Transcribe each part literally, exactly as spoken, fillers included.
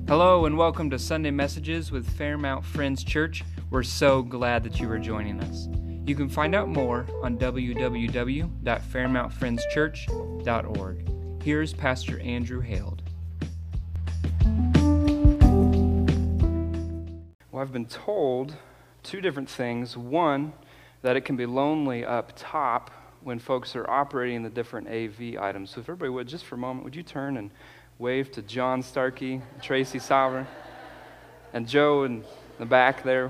Hello and welcome to Sunday Messages with Fairmount Friends Church. We're so glad that you are joining us. You can find out more on w w w dot fairmount friends church dot org. Here's Pastor Andrew Held. Well, I've been told two different things. One, that it can be lonely up top when folks are operating the different A V items. So if everybody would, just for a moment, would you turn and wave to John Starkey, Tracy Sovereign, and Joe in the back there.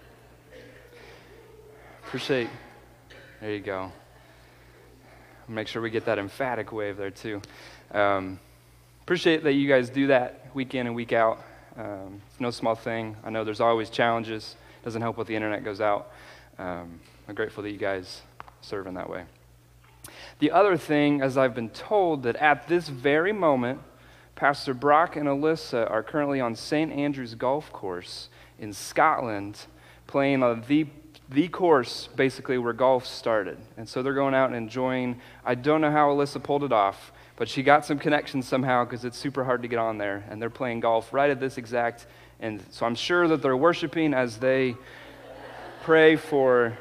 Appreciate, there you go. Make sure we get that emphatic wave there too. Um, appreciate that you guys do that week in and week out. Um, it's no small thing. I know there's always challenges. Doesn't help when the internet goes out. Um, I'm grateful that you guys serve in that way. The other thing, as I've been told, that at this very moment, Pastor Brock and Alyssa are currently on Saint Andrews Golf Course in Scotland, playing on the the course, basically, where golf started. And so they're going out and enjoying. I don't know how Alyssa pulled it off, but she got some connections somehow because it's super hard to get on there. And they're playing golf right at this exact, and so I'm sure that they're worshiping as they pray for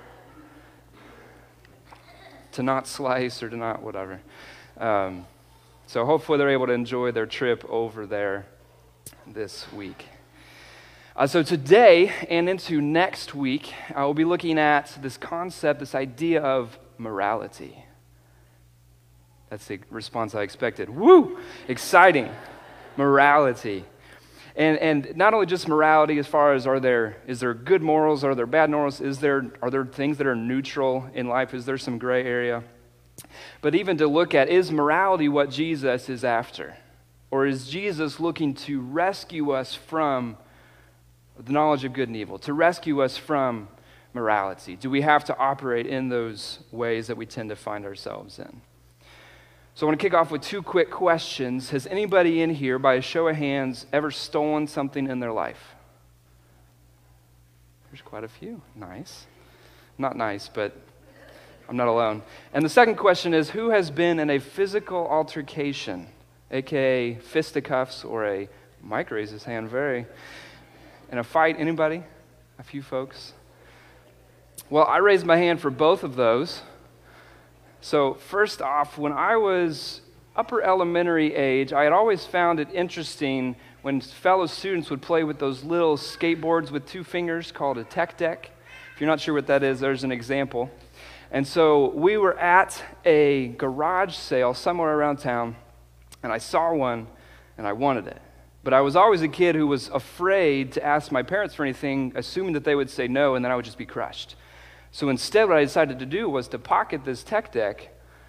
to not slice or to not whatever. Um, So hopefully they're able to enjoy their trip over there this week. Uh, so today and into next week, I will be looking at this concept, this idea of morality. That's the response I expected. Woo! Exciting. Morality. And and not only just morality as far as are there, is there good morals, are there bad morals, is there are there things that are neutral in life, is there some gray area? But even to look at, is morality what Jesus is after? Or is Jesus looking to rescue us from the knowledge of good and evil, to rescue us from morality? Do we have to operate in those ways that we tend to find ourselves in? So I want to kick off with two quick questions. Has anybody in here, by a show of hands, ever stolen something in their life? There's quite a few. Nice. Not nice, but I'm not alone. And the second question is, who has been in a physical altercation, aka fisticuffs, or a, Mike raised his hand very, in a fight? Anybody? A few folks? Well, I raised my hand for both of those. So first off, when I was upper elementary age, I had always found it interesting when fellow students would play with those little skateboards with two fingers called a tech deck. If you're not sure what that is, there's an example. And so we were at a garage sale somewhere around town, and I saw one, and I wanted it. But I was always a kid who was afraid to ask my parents for anything, assuming that they would say no, and then I would just be crushed. So instead, what I decided to do was to pocket this tech deck,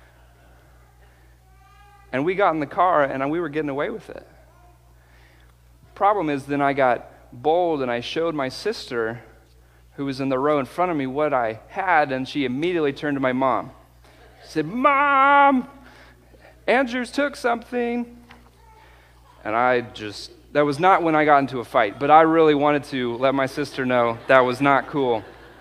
and we got in the car, and we were getting away with it. Problem is, then I got bold, and I showed my sister, who was in the row in front of me, what I had, and she immediately turned to my mom. She said, "Mom, Andrews took something." And I just, that was not when I got into a fight, but I really wanted to let my sister know that was not cool.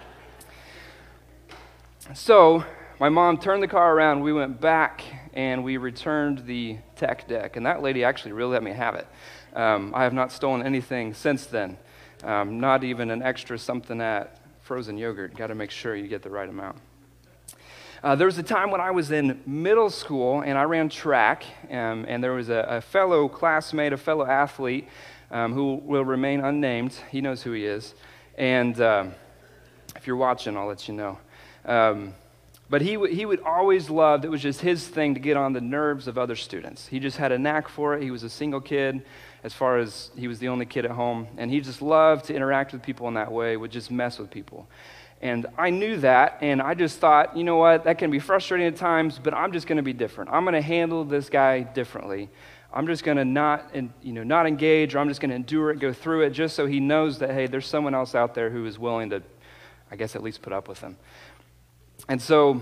So my mom turned the car around, we went back, and we returned the tech deck, and that lady actually really let me have it. Um, I have not stolen anything since then. Um, not even an extra something at frozen yogurt. Got to make sure you get the right amount. Uh, there was a time when I was in middle school and I ran track, um, and there was a, a fellow classmate, a fellow athlete um, who will remain unnamed. He knows who he is. And uh, if you're watching, I'll let you know. Um, but he, w- he would always love, it was just his thing to get on the nerves of other students. He just had a knack for it. He was a single kid. As far as he was the only kid at home, and he just loved to interact with people in that way, would just mess with people. And I knew that, and I just thought, you know what, that can be frustrating at times, but I'm just going to be different. I'm going to handle this guy differently. I'm just going to not, you know, not engage, or I'm just going to endure it, go through it, just so he knows that, hey, there's someone else out there who is willing to, I guess, at least put up with him. And so,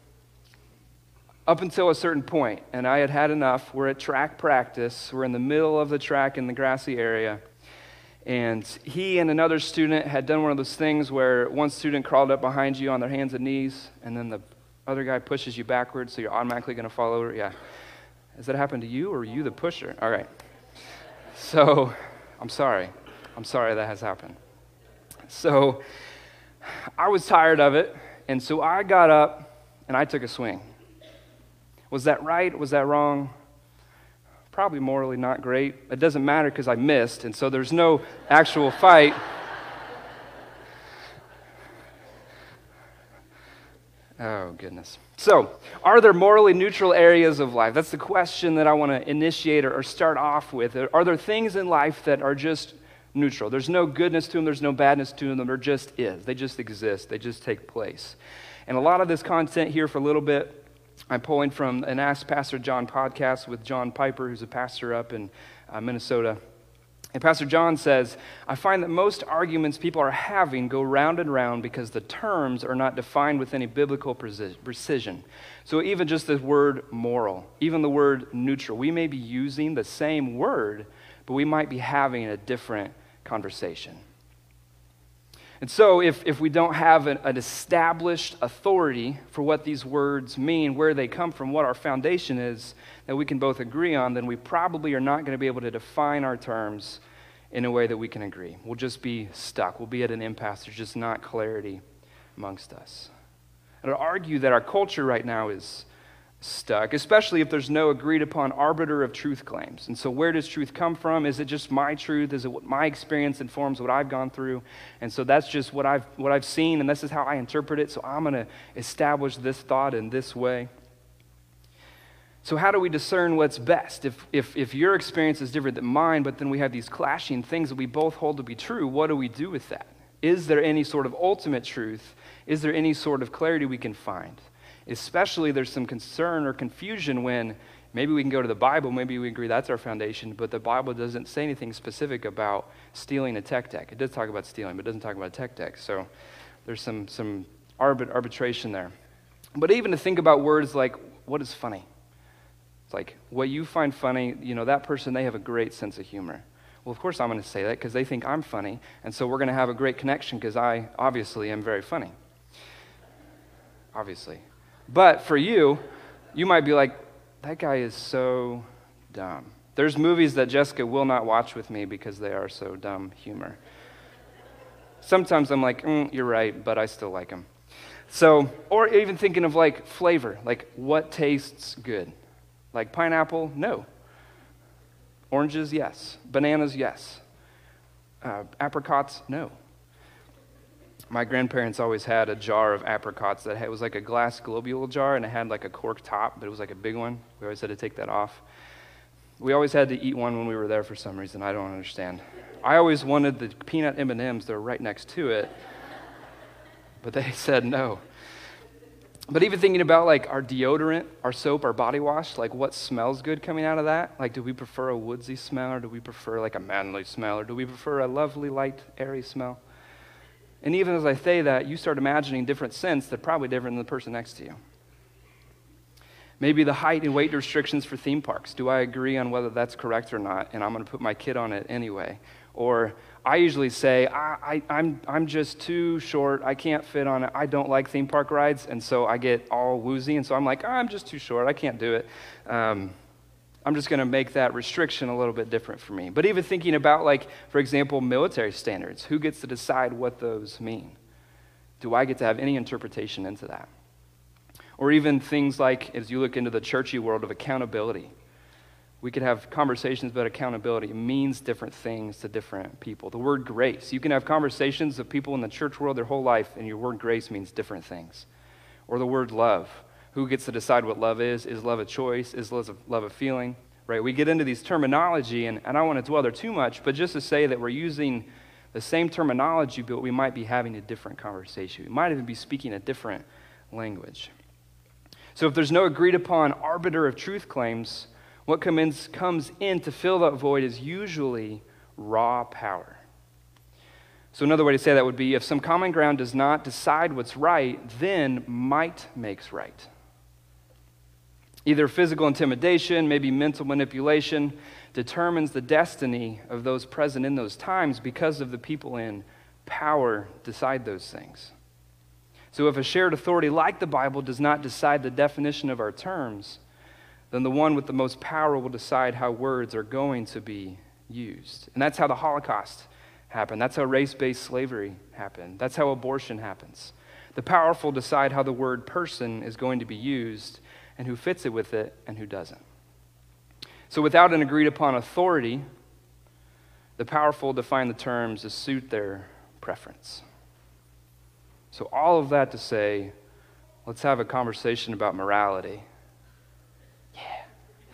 up until a certain point, and I had had enough. We're at track practice. We're in the middle of the track in the grassy area. And he and another student had done one of those things where one student crawled up behind you on their hands and knees, and then the other guy pushes you backwards, so you're automatically going to fall over. Yeah. Has that happened to you, or are you the pusher? All right. So I'm sorry. I'm sorry that has happened. So I was tired of it, and so I got up and I took a swing. Was that right? Was that wrong? Probably morally not great. It doesn't matter because I missed, and so there's no actual fight. Oh, goodness. So, are there morally neutral areas of life? That's the question that I want to initiate or start off with. Are there things in life that are just neutral? There's no goodness to them, there's no badness to them, there just is. They just exist, they just take place. And a lot of this content here for a little bit, I'm pulling from an Ask Pastor John podcast with John Piper, who's a pastor up in uh, Minnesota. And Pastor John says, I find that most arguments people are having go round and round because the terms are not defined with any biblical precision. So even just the word moral, even the word neutral, we may be using the same word, but we might be having a different conversation. And so if, if we don't have an, an established authority for what these words mean, where they come from, what our foundation is, that we can both agree on, then we probably are not going to be able to define our terms in a way that we can agree. We'll just be stuck. We'll be at an impasse. There's just not clarity amongst us. And I'd argue that our culture right now is stuck, especially if there's no agreed upon arbiter of truth claims. And so where does truth come from? Is it just my truth? Is it what my experience informs what I've gone through? And so that's just what I've what I've seen, and this is how I interpret it, so I'm going to establish this thought in this way. So how do we discern what's best? If, if, if your experience is different than mine, but then we have these clashing things that we both hold to be true, what do we do with that? Is there any sort of ultimate truth? Is there any sort of clarity we can find? Especially there's some concern or confusion when maybe we can go to the Bible, maybe we agree that's our foundation, but the Bible doesn't say anything specific about stealing a tech deck. It does talk about stealing, but it doesn't talk about a tech deck. So there's some, some arbit- arbitration there. But even to think about words like, what is funny? It's like, what you find funny, you know, that person, they have a great sense of humor. Well, of course I'm going to say that because they think I'm funny, and so we're going to have a great connection because I obviously am very funny. Obviously. But for you, you might be like, that guy is so dumb. There's movies that Jessica will not watch with me because they are so dumb humor. Sometimes I'm like, mm, you're right, but I still like them. So, or even thinking of like flavor, like what tastes good? Like pineapple, no. Oranges, yes. Bananas, yes. Uh, apricots, no. My grandparents always had a jar of apricots that had, it was like a glass globule jar, and it had like a cork top, but it was like a big one. We always had to take that off. We always had to eat one when we were there for some reason. I don't understand. I always wanted the peanut M and M's that were right next to it, but they said no. But even thinking about like our deodorant, our soap, our body wash, like what smells good coming out of that? Like, do we prefer a woodsy smell, or do we prefer like a manly smell, or do we prefer a lovely, light, airy smell? And even as I say that, you start imagining different scents that are probably different than the person next to you. Maybe the height and weight restrictions for theme parks. Do I agree on whether that's correct or not? And I'm going to put my kid on it anyway. Or I usually say, I, I, I'm, I'm just too short. I can't fit on it. I don't like theme park rides. And so I get all woozy. And so I'm like, oh, I'm just too short. I can't do it. Um, I'm just going to make that restriction a little bit different for me. But even thinking about, like, for example, military standards, who gets to decide what those mean? Do I get to have any interpretation into that? Or even things like, as you look into the churchy world of accountability, we could have conversations about accountability. It means different things to different people. The word grace, you can have conversations of people in the church world their whole life, and your word grace means different things. Or the word love. Who gets to decide what love is? Is love a choice? Is love a, love a feeling? Right? We get into these terminology, and I don't want to dwell there too much, but just to say that we're using the same terminology, but we might be having a different conversation. We might even be speaking a different language. So if there's no agreed upon arbiter of truth claims, what comes, comes in to fill that void is usually raw power. So another way to say that would be, if some common ground does not decide what's right, then might makes right. Either physical intimidation, maybe mental manipulation, determines the destiny of those present in those times because of the people in power decide those things. So if a shared authority like the Bible does not decide the definition of our terms, then the one with the most power will decide how words are going to be used. And that's how the Holocaust happened. That's how race-based slavery happened. That's how abortion happens. The powerful decide how the word person is going to be used and who fits it with it and who doesn't. So without an agreed upon authority, the powerful define the terms to suit their preference. So all of that to say, let's have a conversation about morality. Yeah.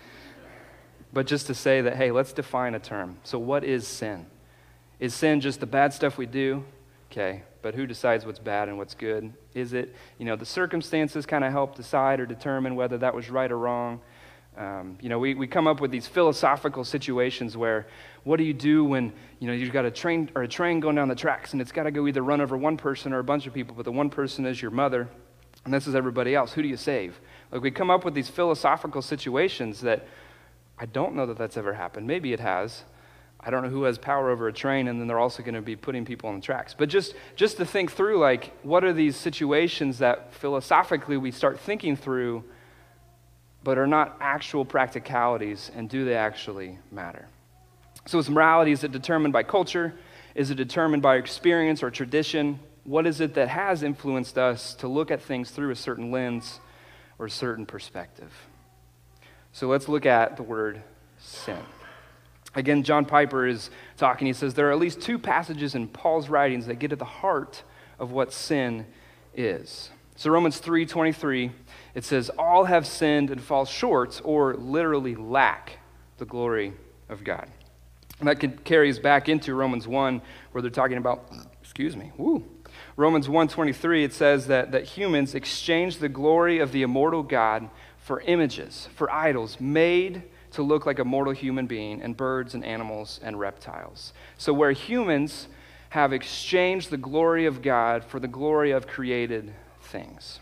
But just to say that, hey, let's define a term. So what is sin? Is sin just the bad stuff we do? Okay, but who decides what's bad and what's good? Is it, you know, the circumstances kind of help decide or determine whether that was right or wrong? Um, you know, we, we come up with these philosophical situations where, what do you do when, you know, you've got a train or a train going down the tracks and it's got to go either run over one person or a bunch of people, but the one person is your mother and this is everybody else. Who do you save? Like, we come up with these philosophical situations that I don't know that that's ever happened. Maybe it has. I don't know who has power over a train, and then they're also going to be putting people on the tracks. But just, just to think through, like, what are these situations that philosophically we start thinking through, but are not actual practicalities, and do they actually matter? So is morality, is it determined by culture? Is it determined by experience or tradition? What is it that has influenced us to look at things through a certain lens or a certain perspective? So let's look at the word sin. Again, John Piper is talking. He says, there are at least two passages in Paul's writings that get at the heart of what sin is. So Romans three twenty-three, it says, all have sinned and fall short, or literally lack the glory of God. And that could carry us back into Romans one, where they're talking about, excuse me, woo. Romans one twenty-three, it says that, that humans exchange the glory of the immortal God for images, for idols, made to look like a mortal human being, and birds and animals and reptiles. So where humans have exchanged the glory of God for the glory of created things.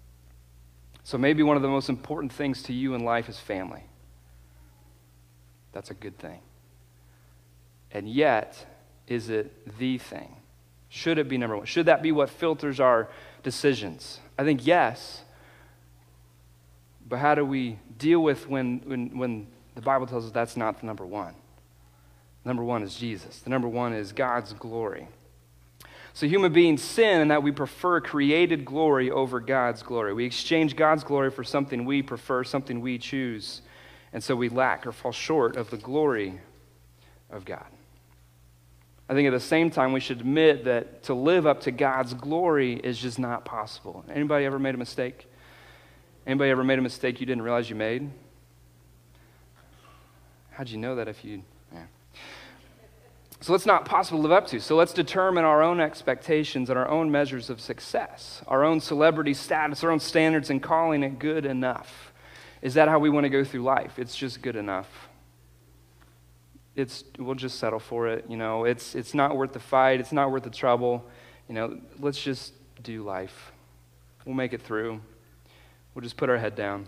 So maybe one of the most important things to you in life is family. That's a good thing. And yet, is it the thing? Should it be number one? Should that be what filters our decisions? I think yes. But how do we deal with when, when, when the Bible tells us that's not the number one? Number one is Jesus. The number one is God's glory. So human beings sin in that we prefer created glory over God's glory. We exchange God's glory for something we prefer, something we choose. And so we lack or fall short of the glory of God. I think at the same time we should admit that to live up to God's glory is just not possible. Anybody ever made a mistake? Anybody ever made a mistake you didn't realize you made? How'd you know that if you... Yeah. So it's not possible to live up to. So let's determine our own expectations and our own measures of success, our own celebrity status, our own standards, and calling it good enough. Is that how we want to go through life? It's just good enough. It's we'll just settle for it. You know, it's it's not worth the fight. It's not worth the trouble. You know, let's just do life. We'll make it through. We'll just put our head down.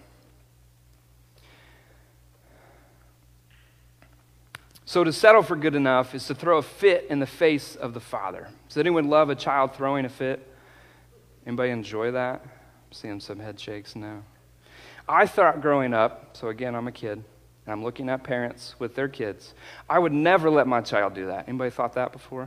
So to settle for good enough is to throw a fit in the face of the Father. Does anyone love a child throwing a fit? Anybody enjoy that? I'm seeing some head shakes now. I thought growing up, so again, I'm a kid, and I'm looking at parents with their kids, I would never let my child do that. Anybody thought that before?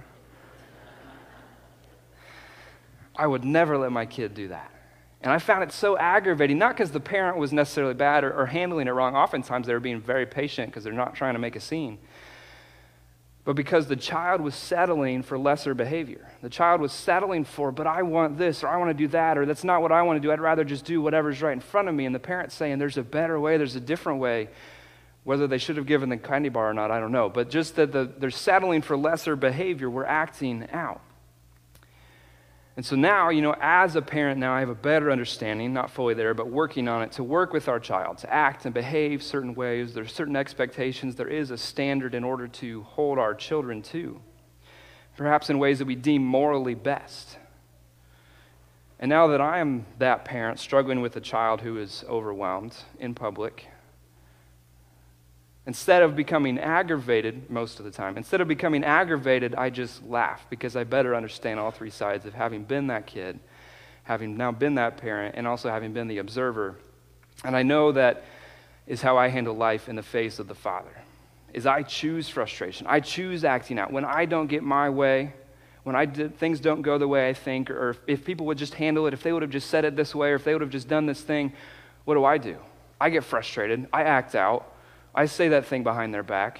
I would never let my kid do that. And I found it so aggravating, not because the parent was necessarily bad or, or handling it wrong. Oftentimes they were being very patient because they're not trying to make a scene. But because the child was settling for lesser behavior. The child was settling for, but I want this, or I want to do that, or that's not what I want to do. I'd rather just do whatever's right in front of me. And the parent's saying, there's a better way, there's a different way. Whether they should have given the candy bar or not, I don't know. But just that the, they're settling for lesser behavior, we're acting out. And so now, you know, as a parent now, I have a better understanding, not fully there, but working on it, to work with our child, to act and behave certain ways. There's certain expectations. There is a standard in order to hold our children to, perhaps in ways that we deem morally best. And now that I am that parent struggling with a child who is overwhelmed in public, instead of becoming aggravated most of the time, instead of becoming aggravated, I just laugh because I better understand all three sides of having been that kid, having now been that parent, and also having been the observer. And I know that is how I handle life in the face of the Father. is I choose frustration. I choose acting out. When I don't get my way, when I did, things don't go the way I think, or if, if people would just handle it, if they would have just said it this way, or if they would have just done this thing, what do I do? I get frustrated. I act out. I say that thing behind their back.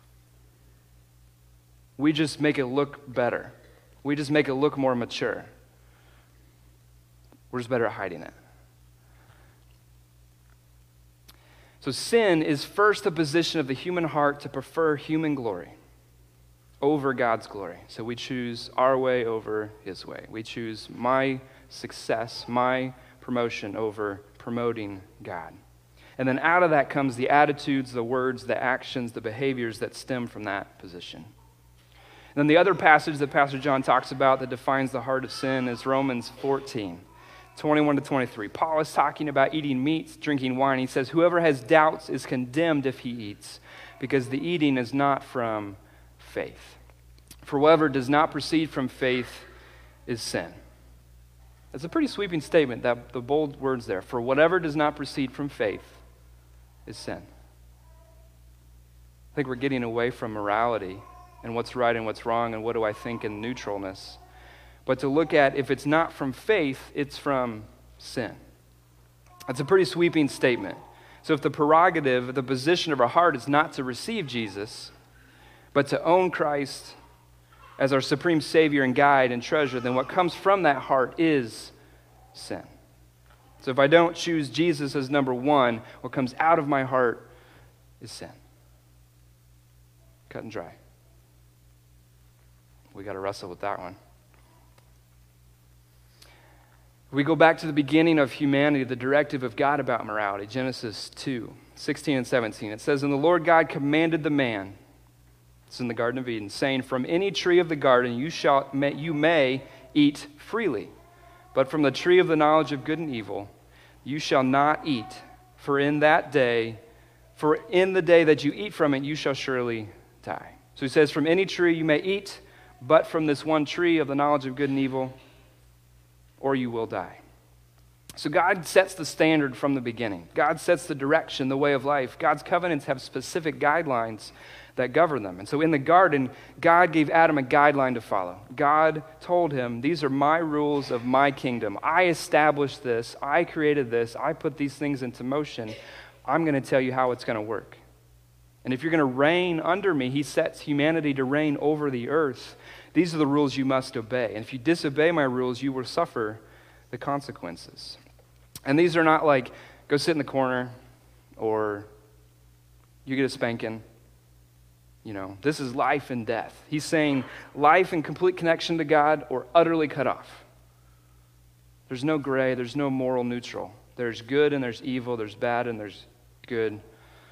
We just make it look better. We just make it look more mature. We're just better at hiding it. So sin is first the position of the human heart to prefer human glory over God's glory. So we choose our way over his way. We choose my success, my promotion over promoting God. And then out of that comes the attitudes, the words, the actions, the behaviors that stem from that position. And then the other passage that Pastor John talks about that defines the heart of sin is Romans fourteen. twenty-one to twenty-three. Paul is talking about eating meats, drinking wine. He says, whoever has doubts is condemned if he eats, because the eating is not from faith. For whoever does not proceed from faith is sin. That's a pretty sweeping statement, that the bold words there. For whatever does not proceed from faith is sin. I think we're getting away from morality and what's right and what's wrong and what do I think in neutralness. But to look at, if it's not from faith, it's from sin. That's a pretty sweeping statement. So if the prerogative, the position of our heart is not to receive Jesus, but to own Christ as our supreme Savior and guide and treasure, then what comes from that heart is sin. So if I don't choose Jesus as number one, what comes out of my heart is sin. Cut and dry. We got to wrestle with that one. We go back to the beginning of humanity, the directive of God about morality, Genesis two, sixteen and seventeen. It says, and the Lord God commanded the man, it's in the Garden of Eden, saying, from any tree of the garden you shall you may eat freely, but from the tree of the knowledge of good and evil you shall not eat, for in that day, for in the day that you eat from it you shall surely die. So he says, from any tree you may eat, but from this one tree of the knowledge of good and evil, or you will die. So God sets the standard from the beginning. God sets the direction, the way of life. God's covenants have specific guidelines that govern them. And so in the garden, God gave Adam a guideline to follow. God told him, these are my rules of my kingdom. I established this. I created this. I put these things into motion. I'm going to tell you how it's going to work. And if you're going to reign under me, he sets humanity to reign over the earth. These are the rules you must obey. And if you disobey my rules, you will suffer the consequences. And these are not like, go sit in the corner, or you get a spanking. You know, this is life and death. He's saying life in complete connection to God or utterly cut off. There's no gray, there's no moral neutral. There's good and there's evil, there's bad and there's good.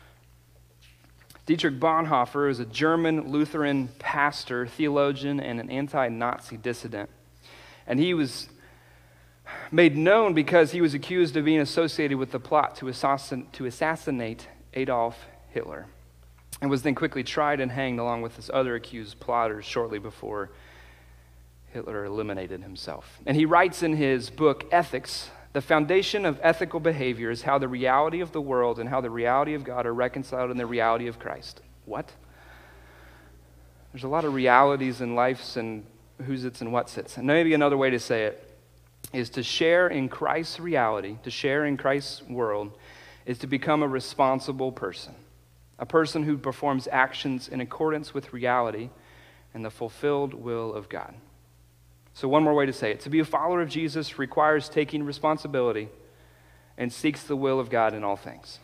Dietrich Bonhoeffer is a German Lutheran pastor, theologian, and an anti-Nazi dissident. And he was made known because he was accused of being associated with the plot to assassin- to assassinate Adolf Hitler, and was then quickly tried and hanged along with his other accused plotters shortly before Hitler eliminated himself. And he writes in his book, Ethics, the foundation of ethical behavior is how the reality of the world and how the reality of God are reconciled in the reality of Christ. What? There's a lot of realities in life and who's its and what's its. And maybe another way to say it is to share in Christ's reality, to share in Christ's world, is to become a responsible person. A person who performs actions in accordance with reality and the fulfilled will of God. So one more way to say it. To be a follower of Jesus requires taking responsibility and seeks the will of God in all things.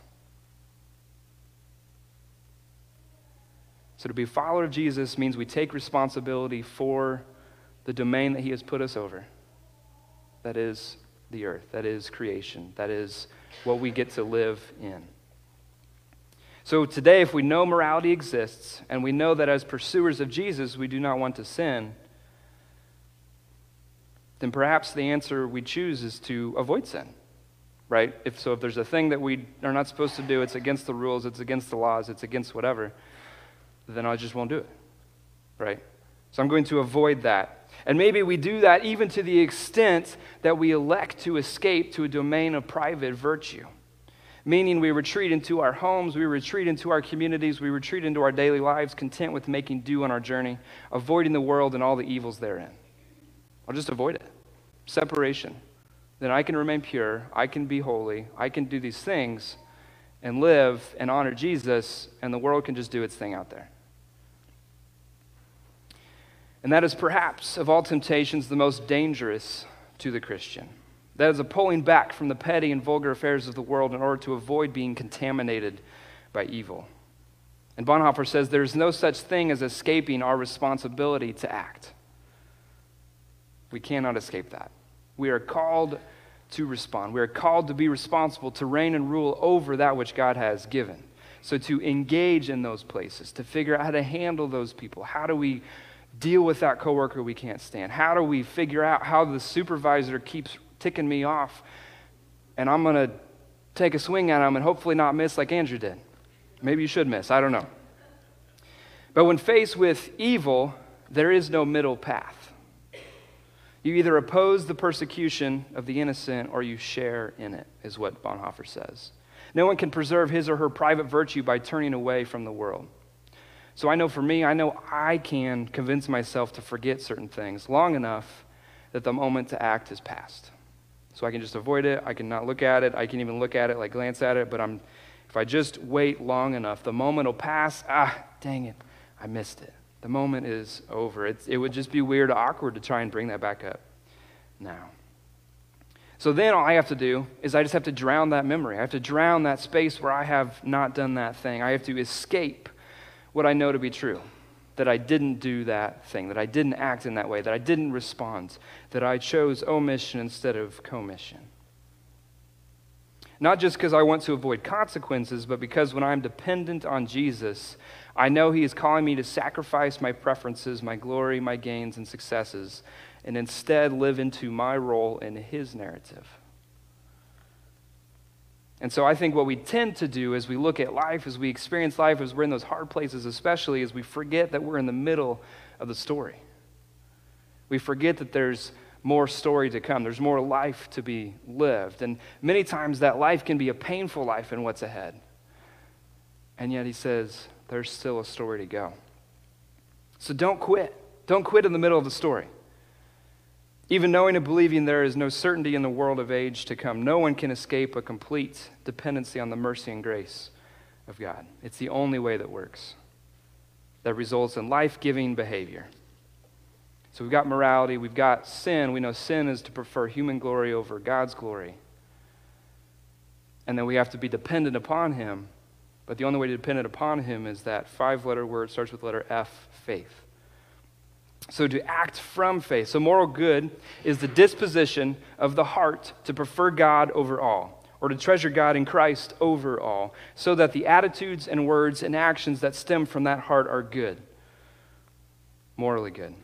So to be a follower of Jesus means we take responsibility for the domain that he has put us over. That is the earth. That is creation. That is what we get to live in. So today, if we know morality exists, and we know that as pursuers of Jesus, we do not want to sin, then perhaps the answer we choose is to avoid sin, right? If so, if there's a thing that we are not supposed to do, it's against the rules, it's against the laws, it's against whatever, then I just won't do it, right? So I'm going to avoid that. And maybe we do that even to the extent that we elect to escape to a domain of private virtue. meaning we retreat into our homes, we retreat into our communities, we retreat into our daily lives, content with making do on our journey, avoiding the world and all the evils therein. I'll just avoid it. Separation. Then I can remain pure, I can be holy, I can do these things and live and honor Jesus, and the world can just do its thing out there. And that is perhaps, of all temptations, the most dangerous to the Christian. That is a pulling back from the petty and vulgar affairs of the world in order to avoid being contaminated by evil. And Bonhoeffer says there is no such thing as escaping our responsibility to act. We cannot escape that. We are called to respond. We are called to be responsible, to reign and rule over that which God has given. So to engage in those places, to figure out how to handle those people. How do we deal with that coworker we can't stand? How do we figure out how the supervisor keeps ticking me off and I'm going to take a swing at him and hopefully not miss like Andrew did? Maybe you should miss, I don't know. But when faced with evil, there is no middle path. You either oppose the persecution of the innocent or you share in it, is what Bonhoeffer says. No one can preserve his or her private virtue by turning away from the world. So I know for me, I know I can convince myself to forget certain things long enough that the moment to act has passed. So I can just avoid it, I can not look at it, I can even look at it, like glance at it, but I'm, if I just wait long enough, the moment will pass, ah, dang it, I missed it. The moment is over. It's, it would just be weird, awkward to try and bring that back up now. So then all I have to do is I just have to drown that memory. I have to drown that space where I have not done that thing. I have to escape what I know to be true, that I didn't do that thing, that I didn't act in that way, that I didn't respond, that I chose omission instead of commission. Not just because I want to avoid consequences, but because when I'm dependent on Jesus, I know he is calling me to sacrifice my preferences, my glory, my gains, and successes, and instead live into my role in his narrative. And so I think what we tend to do as we look at life, as we experience life, as we're in those hard places especially, is we forget that we're in the middle of the story. We forget that there's more story to come. There's more life to be lived. And many times that life can be a painful life in what's ahead. And yet he says, there's still a story to go. So don't quit. Don't quit in the middle of the story. Even knowing and believing there is no certainty in the world of age to come, no one can escape a complete dependency on the mercy and grace of God. It's the only way that works, that results in life-giving behavior. So we've got morality, we've got sin. We know sin is to prefer human glory over God's glory. And then we have to be dependent upon him. But the only way to depend upon him is that five-letter word, starts with letter F, faith. So to act from faith. So moral good is the disposition of the heart to prefer God over all, or to treasure God in Christ over all, so that the attitudes and words and actions that stem from that heart are good, morally good.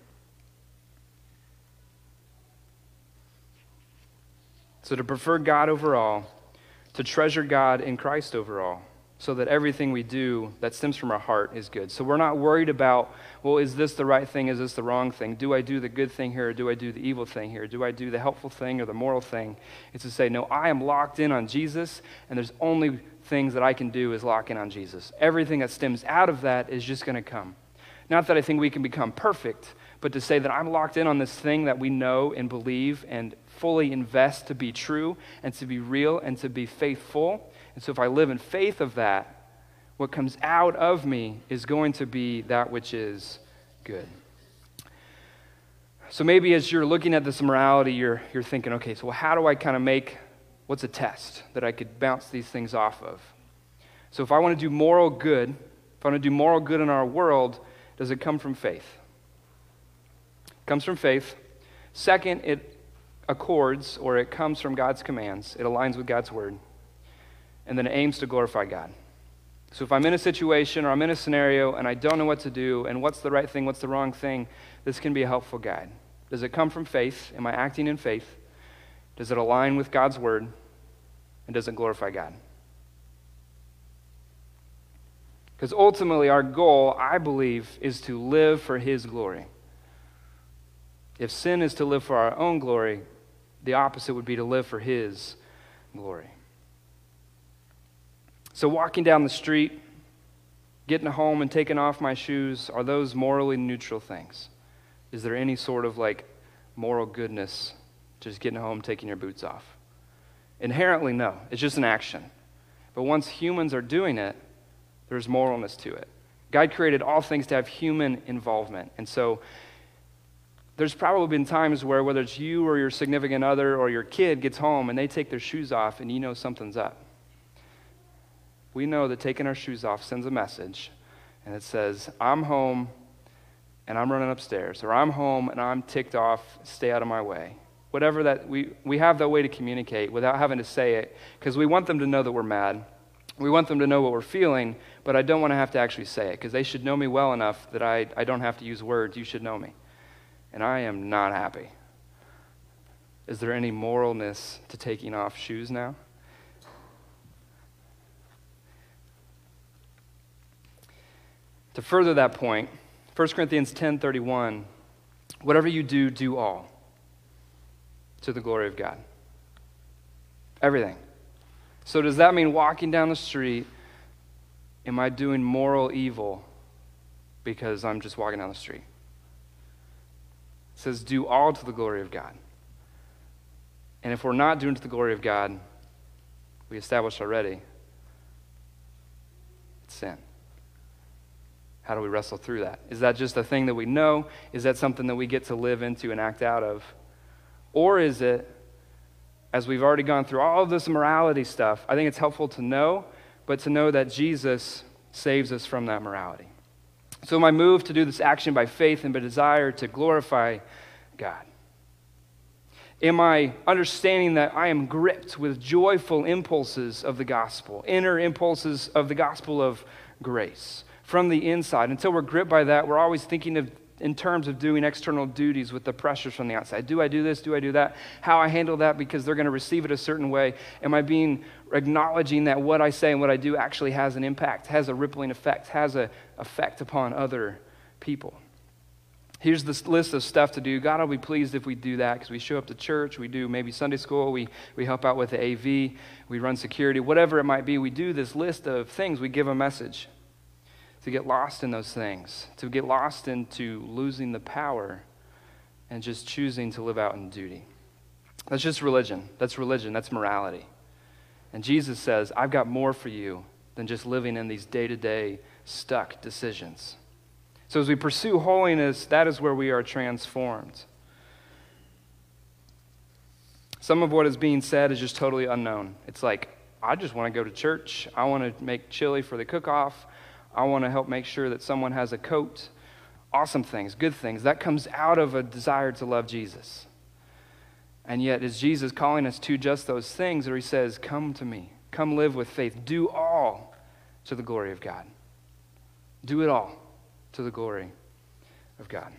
So to prefer God over all, to treasure God in Christ over all, so that everything we do that stems from our heart is good. So we're not worried about, well, is this the right thing? Is this the wrong thing? Do I do the good thing here, or do I do the evil thing here? Do I do the helpful thing or the moral thing? It's to say, no, I am locked in on Jesus, and there's only things that I can do is lock in on Jesus. Everything that stems out of that is just going to come. Not that I think we can become perfect, but to say that I'm locked in on this thing that we know and believe and fully invest to be true and to be real and to be faithful. And so if I live in faith of that, what comes out of me is going to be that which is good. So maybe as you're looking at this morality, you're, you're thinking, okay, so how do I kind of make, what's a test that I could bounce these things off of? So if I want to do moral good, if I want to do moral good in our world, does it come from faith? It comes from faith. Second, it accords, or it comes from God's commands. It aligns with God's word. And then it aims to glorify God. So if I'm in a situation or I'm in a scenario and I don't know what to do and what's the right thing, what's the wrong thing, this can be a helpful guide. Does it come from faith? Am I acting in faith? Does it align with God's word? And does it glorify God? Because ultimately our goal, I believe, is to live for his glory. If sin is to live for our own glory, the opposite would be to live for his glory. So walking down the street, getting home and taking off my shoes, are those morally neutral things? Is there any sort of like moral goodness just getting home, taking your boots off? Inherently, no. It's just an action. But once humans are doing it, there's moralness to it. God created all things to have human involvement. And so there's probably been times where whether it's you or your significant other or your kid gets home and they take their shoes off and you know something's up. We know that taking our shoes off sends a message, and it says, I'm home and I'm running upstairs, or I'm home and I'm ticked off, stay out of my way. Whatever that, we, we have that way to communicate without having to say it, because we want them to know that we're mad. We want them to know what we're feeling, but I don't want to have to actually say it, because they should know me well enough that I, I don't have to use words. You should know me. And I am not happy. Is there any moralness to taking off shoes now? To further that point, First Corinthians ten thirty-one, whatever you do, do all to the glory of God. Everything. So does that mean walking down the street, am I doing moral evil because I'm just walking down the street? It says do all to the glory of God. And if we're not doing to the glory of God, we established already, it's sin. How do we wrestle through that? Is that just a thing that we know? Is that something that we get to live into and act out of? Or is it, as we've already gone through all of this morality stuff, I think it's helpful to know, but to know that Jesus saves us from that morality. So my move to do this action by faith and by desire to glorify God. Am I understanding that I am gripped with joyful impulses of the gospel, inner impulses of the gospel of grace from the inside? Until we're gripped by that, we're always thinking of in terms of doing external duties with the pressures from the outside. Do I do this? Do I do that? How I handle that because they're going to receive it a certain way? Am I being acknowledging that what I say and what I do actually has an impact, has a rippling effect, has an effect upon other people? Here's this list of stuff to do. God will be pleased if we do that because we show up to church, we do maybe Sunday school, we, we help out with the A V, we run security, whatever it might be. We do this list of things. We give a message. To get lost in those things, to get lost into losing the power and just choosing to live out in duty. That's just religion. That's religion. That's morality. And Jesus says, I've got more for you than just living in these day-to-day stuck decisions. So as we pursue holiness, that is where we are transformed. Some of what is being said is just totally unknown. It's like, I just want to go to church. I want to make chili for the cook-off. I want to help make sure that someone has a coat. Awesome things, good things. That comes out of a desire to love Jesus. And yet, is Jesus calling us to just those things, or he says, come to me, come live with faith, do all to the glory of God. Do it all to the glory of God.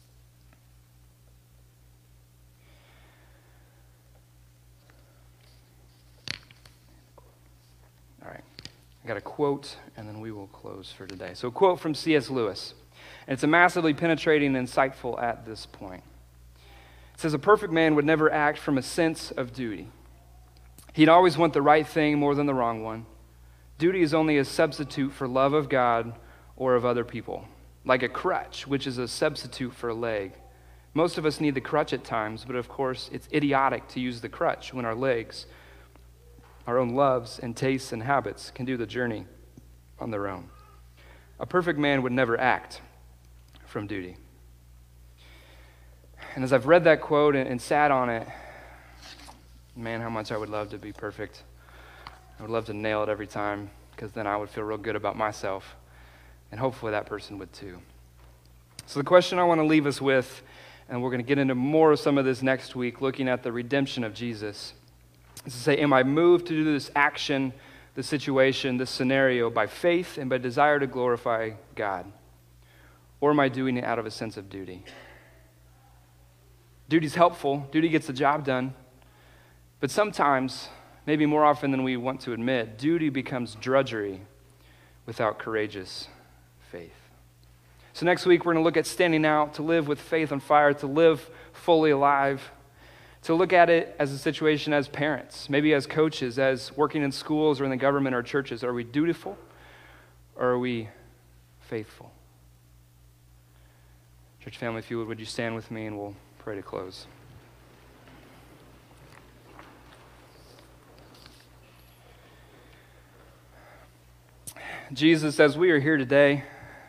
All right. I got a quote, and then we will close for today. So a quote from C S Lewis, and it's a massively penetrating and insightful at this point. It says, a perfect man would never act from a sense of duty. He'd always want the right thing more than the wrong one. Duty is only a substitute for love of God or of other people, like a crutch, which is a substitute for a leg. Most of us need the crutch at times, but of course, it's idiotic to use the crutch when our legs, our own loves and tastes and habits can do the journey on their own. A perfect man would never act from duty. And as I've read that quote and, and sat on it, man, how much I would love to be perfect. I would love to nail it every time, because then I would feel real good about myself, and hopefully that person would too. So the question I want to leave us with, and we're going to get into more of some of this next week, looking at the redemption of Jesus, is to say, am I moved to do this action, this situation, this scenario by faith and by desire to glorify God? Or am I doing it out of a sense of duty? Duty's helpful. Duty gets the job done. But sometimes, maybe more often than we want to admit, duty becomes drudgery without courageous faith. So next week, we're going to look at standing out, to live with faith on fire, to live fully alive, to look at it as a situation as parents, maybe as coaches, as working in schools or in the government or churches. Are we dutiful or are we faithful? Church family, if you would, would you stand with me and we'll pray to close. Jesus, as we are here today,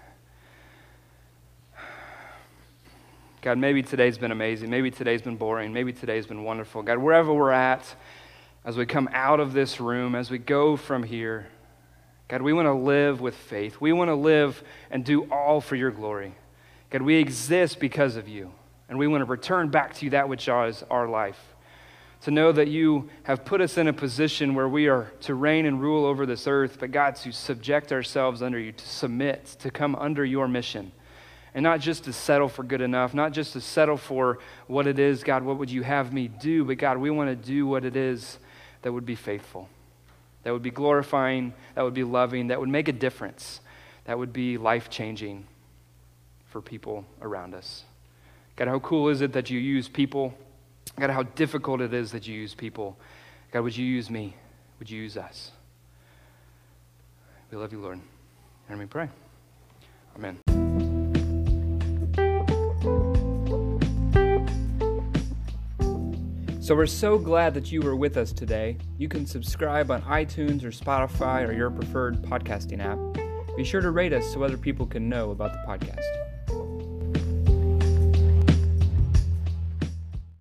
God, maybe today's been amazing. Maybe today's been boring. Maybe today's been wonderful. God, wherever we're at, as we come out of this room, as we go from here, God, we want to live with faith. We want to live and do all for your glory. God, we exist because of you, and we want to return back to you that which is our life. To know that you have put us in a position where we are to reign and rule over this earth, but God, to subject ourselves under you, to submit, to come under your mission. And not just to settle for good enough, not just to settle for what it is, God, what would you have me do? But God, we want to do what it is that would be faithful, that would be glorifying, that would be loving, that would make a difference, that would be life-changing for people around us. God, how cool is it that you use people? God, how difficult it is that you use people. God, would you use me? Would you use us? We love you, Lord. And we pray. Amen. So we're so glad that you were with us today. You can subscribe on iTunes or Spotify or your preferred podcasting app. Be sure to rate us so other people can know about the podcast.